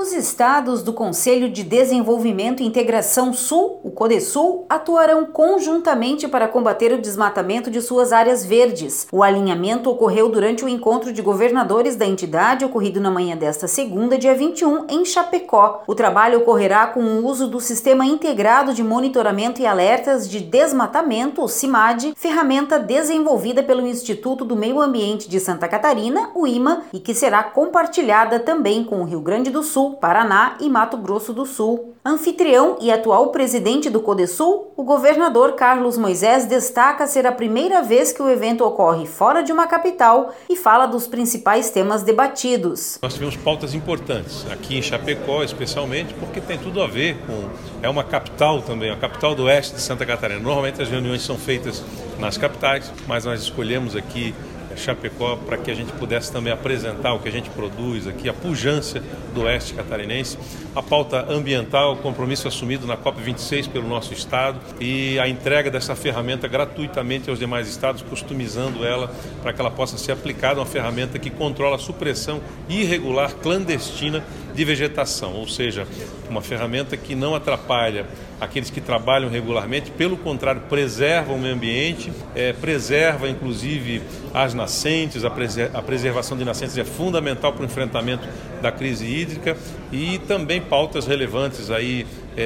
Os estados do Conselho de Desenvolvimento e Integração Sul, o CODESUL, atuarão conjuntamente para combater o desmatamento de suas áreas verdes. O alinhamento ocorreu durante o encontro de governadores da entidade, ocorrido na manhã desta segunda, dia 21, em Chapecó. O trabalho ocorrerá com o uso do Sistema Integrado de Monitoramento e Alertas de Desmatamento, o CIMAD, ferramenta desenvolvida pelo Instituto do Meio Ambiente de Santa Catarina, o IMA, e que será compartilhada também com o Rio Grande do Sul, Paraná e Mato Grosso do Sul. Anfitrião e atual presidente do CODESUL, o governador Carlos Moisés destaca ser a primeira vez que o evento ocorre fora de uma capital e fala dos principais temas debatidos. Nós tivemos pautas importantes, aqui em Chapecó especialmente, porque tem tudo a ver com... É uma capital também, a capital do oeste de Santa Catarina. Normalmente as reuniões são feitas nas capitais, mas nós escolhemos aqui Chapecó para que a gente pudesse também apresentar o que a gente produz aqui, a pujança do oeste catarinense, a pauta ambiental, o compromisso assumido na COP26 pelo nosso estado e a entrega dessa ferramenta gratuitamente aos demais estados, customizando ela para que ela possa ser aplicada, uma ferramenta que controla a supressão irregular, clandestina de vegetação, ou seja, uma ferramenta que não atrapalha aqueles que trabalham regularmente, pelo contrário, preserva o meio ambiente, preserva inclusive as nascentes, a preservação de nascentes é fundamental para o enfrentamento da crise hídrica e também pautas relevantes aí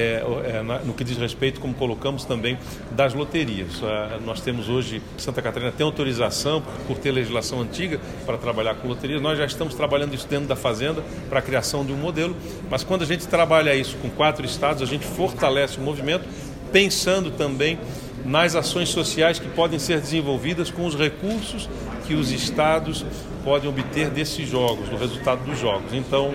no que diz respeito, como colocamos também, das loterias. Nós temos hoje, Santa Catarina tem autorização por ter legislação antiga para trabalhar com loterias, nós já estamos trabalhando isso dentro da Fazenda para a criação de um modelo, mas quando a gente trabalha isso com 4 estados, a gente fortalece o movimento, pensando também nas ações sociais que podem ser desenvolvidas com os recursos que os estados podem obter desses jogos, do resultado dos jogos. Então,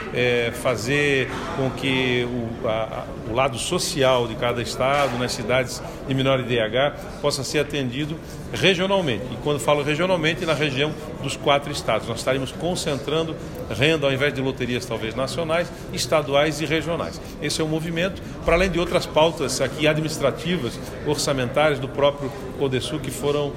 fazer com que o lado social de cada estado, nas cidades de menor IDH, possa ser atendido regionalmente. E quando falo regionalmente, na região dos 4 estados. Nós estaremos concentrando renda, ao invés de loterias talvez nacionais, estaduais e regionais. Esse é o movimento, para além de outras pautas aqui administrativas, orçamentárias do próprio CODESUL, que foram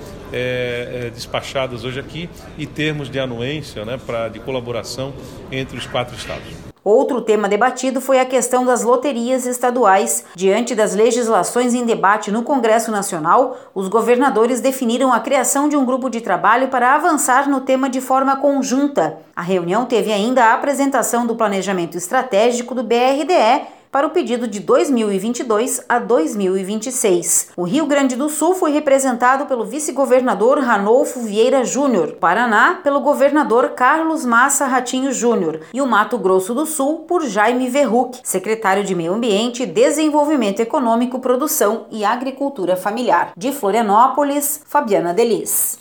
despachadas hoje aqui, e termos de anuência, de colaboração entre os 4 estados. Outro tema debatido foi a questão das loterias estaduais. Diante das legislações em debate no Congresso Nacional, os governadores definiram a criação de um grupo de trabalho para avançar no tema de forma conjunta. A reunião teve ainda a apresentação do planejamento estratégico do BRDE para o pedido de 2022 a 2026. O Rio Grande do Sul foi representado pelo vice-governador Ranolfo Vieira Júnior, Paraná pelo governador Carlos Massa Ratinho Júnior e o Mato Grosso do Sul por Jaime Verruc, secretário de Meio Ambiente, Desenvolvimento Econômico, Produção e Agricultura Familiar. De Florianópolis, Fabiana Delis.